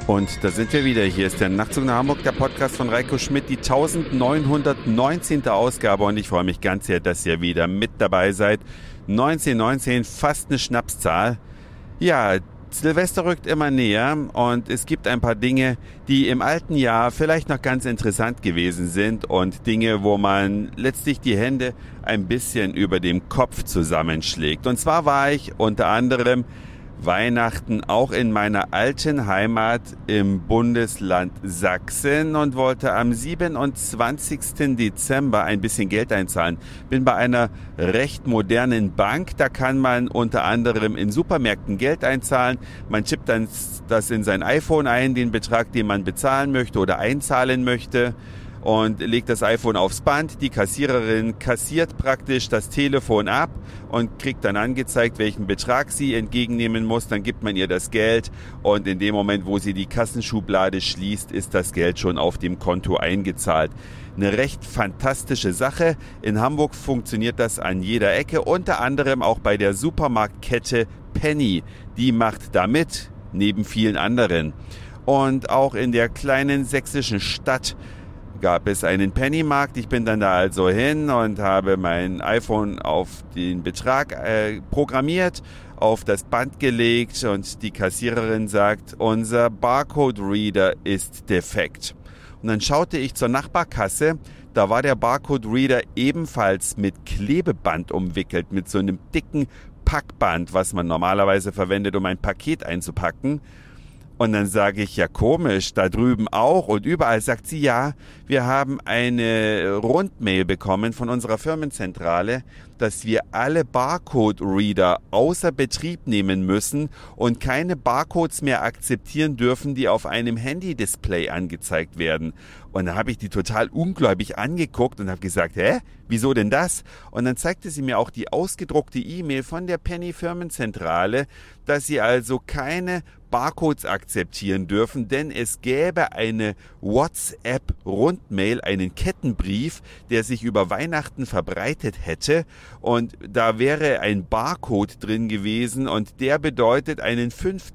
Und da sind wir wieder. Hier ist der Nachtzug nach Hamburg, der Podcast von Reiko Schmidt, die 1919. Ausgabe. Und ich freue mich ganz sehr, dass ihr wieder mit dabei seid. 1919, fast eine Schnapszahl. Ja, Silvester rückt immer näher und es gibt ein paar Dinge, die im alten Jahr vielleicht noch ganz interessant gewesen sind und Dinge, wo man letztlich die Hände ein bisschen über dem Kopf zusammenschlägt. Und zwar war ich unter anderem Weihnachten auch in meiner alten Heimat im Bundesland Sachsen und wollte am 27. Dezember ein bisschen Geld einzahlen. Bin bei einer recht modernen Bank, da kann man unter anderem in Supermärkten Geld einzahlen. Man chippt dann das in sein iPhone ein, den Betrag, den man bezahlen möchte oder einzahlen möchte, und legt das iPhone aufs Band. Die Kassiererin kassiert praktisch das Telefon ab und kriegt dann angezeigt, welchen Betrag sie entgegennehmen muss. Dann gibt man ihr das Geld und in dem Moment, wo sie die Kassenschublade schließt, ist das Geld schon auf dem Konto eingezahlt. Eine recht fantastische Sache. In Hamburg funktioniert das an jeder Ecke, unter anderem auch bei der Supermarktkette Penny. Die macht da mit, neben vielen anderen. Und auch in der kleinen sächsischen Stadt gab es einen Pennymarkt. Ich bin dann da also hin und habe mein iPhone auf den Betrag programmiert, auf das Band gelegt und die Kassiererin sagt, unser Barcode-Reader ist defekt. Und dann schaute ich zur Nachbarkasse, da war der Barcode-Reader ebenfalls mit Klebeband umwickelt, mit so einem dicken Packband, was man normalerweise verwendet, um ein Paket einzupacken. Und dann sage ich, ja komisch, da drüben auch und überall. Sagt sie, ja, wir haben eine Rundmail bekommen von unserer Firmenzentrale, dass wir alle Barcode-Reader außer Betrieb nehmen müssen und keine Barcodes mehr akzeptieren dürfen, die auf einem Handy-Display angezeigt werden. Und da habe ich die total ungläubig angeguckt und habe gesagt, wieso denn das? Und dann zeigte sie mir auch die ausgedruckte E-Mail von der Penny-Firmenzentrale, dass sie also keine Barcodes akzeptieren dürfen, denn es gäbe eine WhatsApp-Rundmail, einen Kettenbrief, der sich über Weihnachten verbreitet hätte und da wäre ein Barcode drin gewesen und der bedeutet einen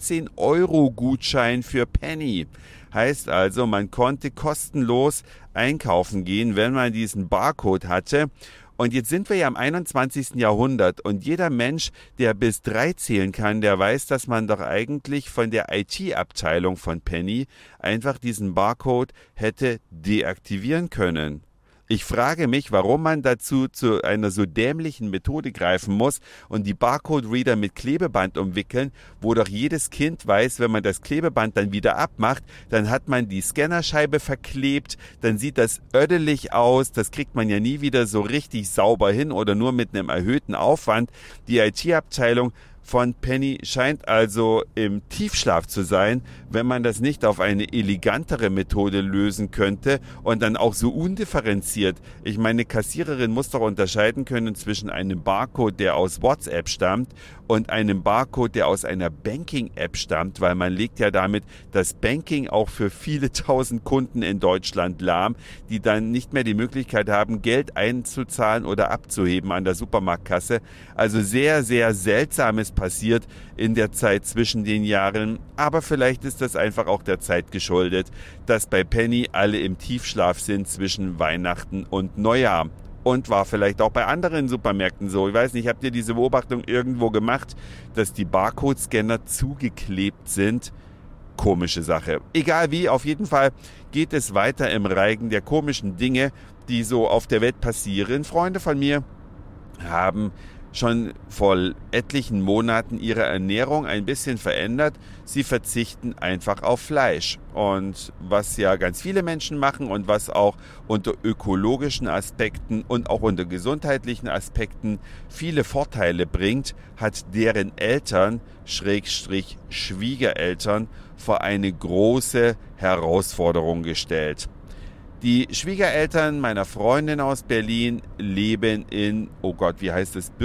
15-Euro-Gutschein für Penny. Heißt also, man konnte kostenlos einkaufen gehen, wenn man diesen Barcode hatte. Und jetzt sind wir ja im 21. Jahrhundert und jeder Mensch, der bis 3 zählen kann, der weiß, dass man doch eigentlich von der IT-Abteilung von Penny einfach diesen Barcode hätte deaktivieren können. Ich frage mich, warum man dazu zu einer so dämlichen Methode greifen muss und die Barcode-Reader mit Klebeband umwickeln, wo doch jedes Kind weiß, wenn man das Klebeband dann wieder abmacht, dann hat man die Scannerscheibe verklebt, dann sieht das ödelig aus, das kriegt man ja nie wieder so richtig sauber hin oder nur mit einem erhöhten Aufwand. Die IT-Abteilung von Penny scheint also im Tiefschlaf zu sein, wenn man das nicht auf eine elegantere Methode lösen könnte und dann auch so undifferenziert. Ich meine, eine Kassiererin muss doch unterscheiden können zwischen einem Barcode, der aus WhatsApp stammt und einem Barcode, der aus einer Banking-App stammt, weil man legt ja damit das Banking auch für viele tausend Kunden in Deutschland lahm, die dann nicht mehr die Möglichkeit haben, Geld einzuzahlen oder abzuheben an der Supermarktkasse. Also sehr, sehr Seltsames passiert in der Zeit zwischen den Jahren, aber vielleicht ist das einfach auch der Zeit geschuldet, dass bei Penny alle im Tiefschlaf sind zwischen Weihnachten und Neujahr. Und war vielleicht auch bei anderen Supermärkten so. Ich weiß nicht, habt ihr diese Beobachtung irgendwo gemacht, dass die Barcode-Scanner zugeklebt sind? Komische Sache. Egal wie, auf jeden Fall geht es weiter im Reigen der komischen Dinge, die so auf der Welt passieren. Freunde von mir haben schon vor etlichen Monaten ihre Ernährung ein bisschen verändert. Sie verzichten einfach auf Fleisch. Und was ja ganz viele Menschen machen und was auch unter ökologischen Aspekten und auch unter gesundheitlichen Aspekten viele Vorteile bringt, hat deren Eltern, Schrägstrich Schwiegereltern, vor eine große Herausforderung gestellt. Die Schwiegereltern meiner Freundin aus Berlin leben in, oh Gott, wie heißt es,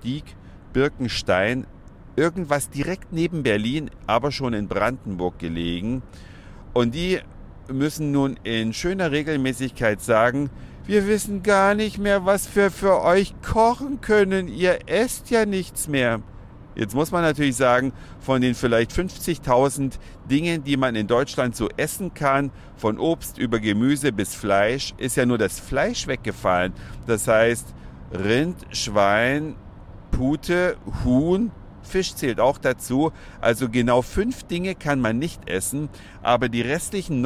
Birkenstein, irgendwas direkt neben Berlin, aber schon in Brandenburg gelegen. Und die müssen nun in schöner Regelmäßigkeit sagen, wir wissen gar nicht mehr, was wir für euch kochen können, ihr esst ja nichts mehr. Jetzt muss man natürlich sagen, von den vielleicht 50.000 Dingen, die man in Deutschland so essen kann, von Obst über Gemüse bis Fleisch, ist ja nur das Fleisch weggefallen. Das heißt, Rind, Schwein, Pute, Huhn, Fisch zählt auch dazu. Also genau 5 Dinge kann man nicht essen, aber die restlichen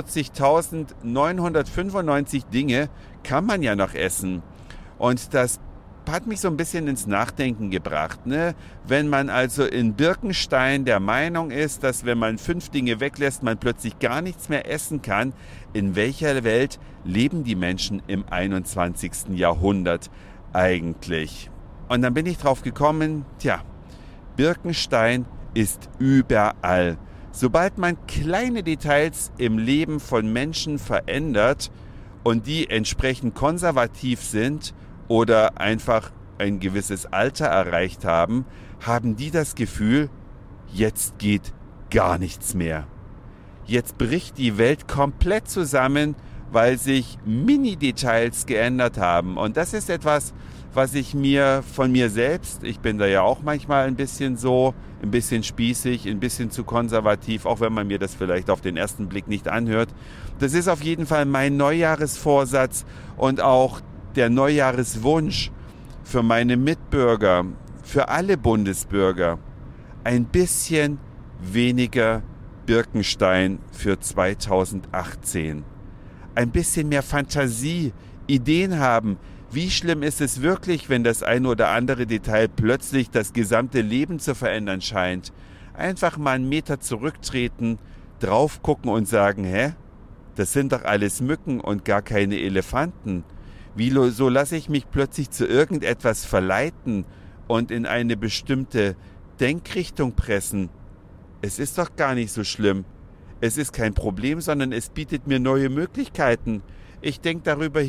49.995 Dinge kann man ja noch essen. Und das hat mich so ein bisschen ins Nachdenken gebracht, ne? Wenn man also in Birkenstein der Meinung ist, dass wenn man 5 Dinge weglässt, man plötzlich gar nichts mehr essen kann, in welcher Welt leben die Menschen im 21. Jahrhundert eigentlich? Und dann bin ich drauf gekommen, Birkenstein ist überall. Sobald man kleine Details im Leben von Menschen verändert und die entsprechend konservativ sind, oder einfach ein gewisses Alter erreicht haben, haben die das Gefühl, jetzt geht gar nichts mehr. Jetzt bricht die Welt komplett zusammen, weil sich Mini-Details geändert haben. Und das ist etwas, was ich mir von mir selbst, ich bin da ja auch manchmal ein bisschen so, ein bisschen spießig, ein bisschen zu konservativ, auch wenn man mir das vielleicht auf den ersten Blick nicht anhört. Das ist auf jeden Fall mein Neujahresvorsatz und auch der Neujahreswunsch für meine Mitbürger, für alle Bundesbürger, ein bisschen weniger Birkenstein für 2018. Ein bisschen mehr Fantasie, Ideen haben. Wie schlimm ist es wirklich, wenn das ein oder andere Detail plötzlich das gesamte Leben zu verändern scheint? Einfach mal einen Meter zurücktreten, drauf gucken und sagen, das sind doch alles Mücken und gar keine Elefanten. Wieso lasse ich mich plötzlich zu irgendetwas verleiten und in eine bestimmte Denkrichtung pressen? Es ist doch gar nicht so schlimm. Es ist kein Problem, sondern es bietet mir neue Möglichkeiten. Ich denke darüber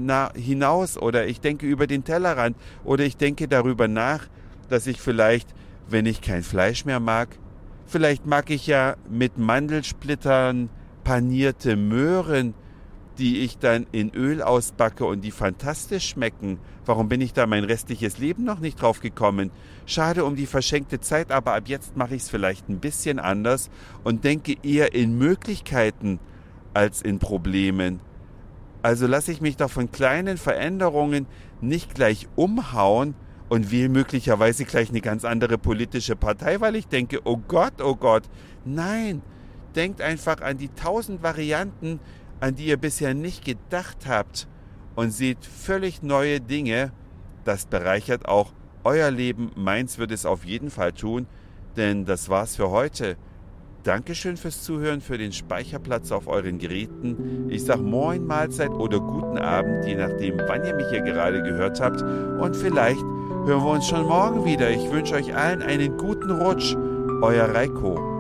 hinaus oder ich denke über den Tellerrand oder ich denke darüber nach, dass ich vielleicht, wenn ich kein Fleisch mehr mag, vielleicht mag ich ja mit Mandelsplittern panierte Möhren, die ich dann in Öl ausbacke und die fantastisch schmecken. Warum bin ich da mein restliches Leben noch nicht drauf gekommen? Schade um die verschenkte Zeit, aber ab jetzt mache ich es vielleicht ein bisschen anders und denke eher in Möglichkeiten als in Problemen. Also lasse ich mich doch von kleinen Veränderungen nicht gleich umhauen und wähle möglicherweise gleich eine ganz andere politische Partei, weil ich denke, oh Gott. Nein, denkt einfach an die 1000 Varianten, an die ihr bisher nicht gedacht habt und seht völlig neue Dinge. Das bereichert auch euer Leben. Meins wird es auf jeden Fall tun, denn das war's für heute. Dankeschön fürs Zuhören, für den Speicherplatz auf euren Geräten. Ich sag Moin, Mahlzeit oder guten Abend, je nachdem, wann ihr mich hier gerade gehört habt. Und vielleicht hören wir uns schon morgen wieder. Ich wünsche euch allen einen guten Rutsch. Euer Reiko.